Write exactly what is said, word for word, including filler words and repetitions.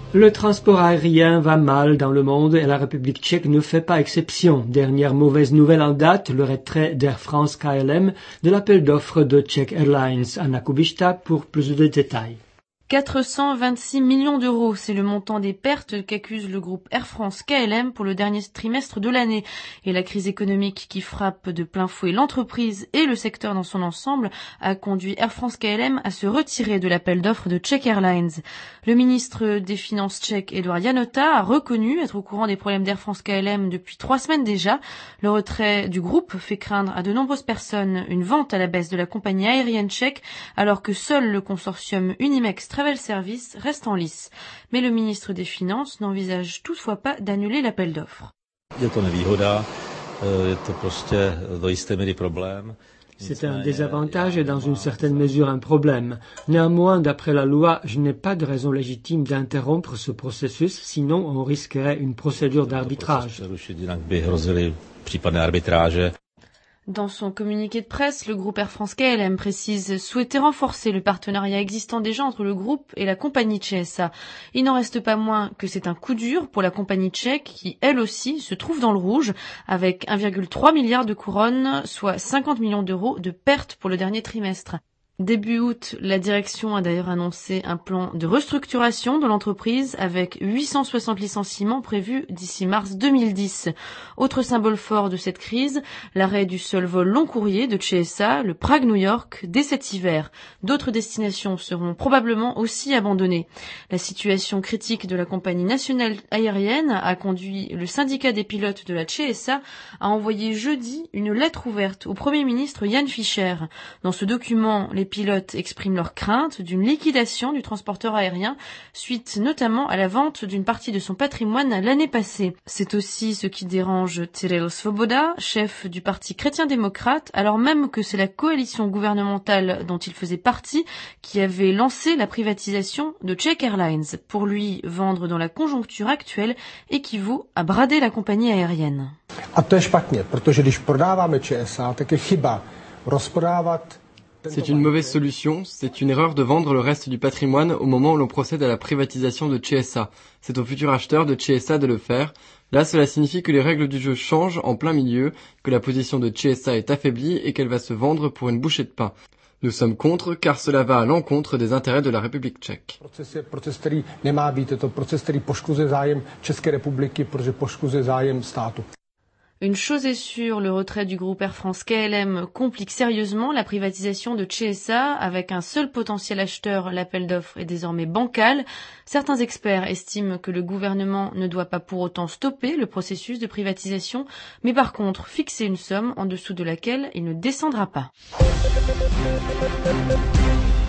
Le transport aérien va mal dans le monde et la République tchèque ne fait pas exception. Dernière mauvaise nouvelle en date, le retrait d'Air France K L M de l'appel d'offres de Czech Airlines. Anna Kubishta pour plus de détails. quatre cent vingt-six millions d'euros, c'est le montant des pertes qu'accuse le groupe Air France K L M pour le dernier trimestre de l'année. Et la crise économique qui frappe de plein fouet l'entreprise et le secteur dans son ensemble a conduit Air France K L M à se retirer de l'appel d'offres de Czech Airlines. Le ministre des Finances tchèque, Eduard Janota, a reconnu être au courant des problèmes d'Air France K L M depuis trois semaines déjà. Le retrait du groupe fait craindre à de nombreuses personnes une vente à la baisse de la compagnie aérienne tchèque, alors que seul le consortium Unimex Travel Service reste en lice. Mais le ministre des Finances n'envisage toutefois pas d'annuler l'appel d'offres. C'est un désavantage et dans une certaine mesure un problème. Néanmoins, d'après la loi, je n'ai pas de raison légitime d'interrompre ce processus, sinon on risquerait une procédure d'arbitrage. Dans son communiqué de presse, le groupe Air France K L M précise souhaiter renforcer le partenariat existant déjà entre le groupe et la compagnie T S A. Il n'en reste pas moins que c'est un coup dur pour la compagnie tchèque qui, elle aussi, se trouve dans le rouge avec un virgule trois milliard de couronnes, soit cinquante millions d'euros de pertes pour le dernier trimestre. Début août, la direction a d'ailleurs annoncé un plan de restructuration de l'entreprise avec huit cent soixante licenciements prévus d'ici mars deux mille dix. Autre symbole fort de cette crise, l'arrêt du seul vol long courrier de T S A, le Prague-New York, dès cet hiver. D'autres destinations seront probablement aussi abandonnées. La situation critique de la compagnie nationale aérienne a conduit le syndicat des pilotes de la T S A à envoyer jeudi une lettre ouverte au Premier ministre Jan Fischer. Dans ce document, les pilotes expriment leur crainte d'une liquidation du transporteur aérien suite notamment à la vente d'une partie de son patrimoine l'année passée. C'est aussi ce qui dérange Cyril Svoboda, chef du parti chrétien-démocrate, alors même que c'est la coalition gouvernementale dont il faisait partie qui avait lancé la privatisation de Czech Airlines. Pour lui, vendre dans la conjoncture actuelle équivaut à brader la compagnie aérienne. A to je špatně, protože když prodáváme Č S A, tak je chyba rozprodávat. C'est une mauvaise solution, c'est une erreur de vendre le reste du patrimoine au moment où l'on procède à la privatisation de T S A. C'est au futur acheteur de T S A de le faire. Là, cela signifie que les règles du jeu changent en plein milieu, que la position de T S A est affaiblie et qu'elle va se vendre pour une bouchée de pain. Nous sommes contre, car cela va à l'encontre des intérêts de la République tchèque. Proces je proces, který nemá být, je to proces, který poškozuje zájem České republiky, protože poškozuje zájem státu. Une chose est sûre, le retrait du groupe Air France K L M complique sérieusement la privatisation de T S A. Avec un seul potentiel acheteur, l'appel d'offres est désormais bancal. Certains experts estiment que le gouvernement ne doit pas pour autant stopper le processus de privatisation, mais par contre fixer une somme en dessous de laquelle il ne descendra pas.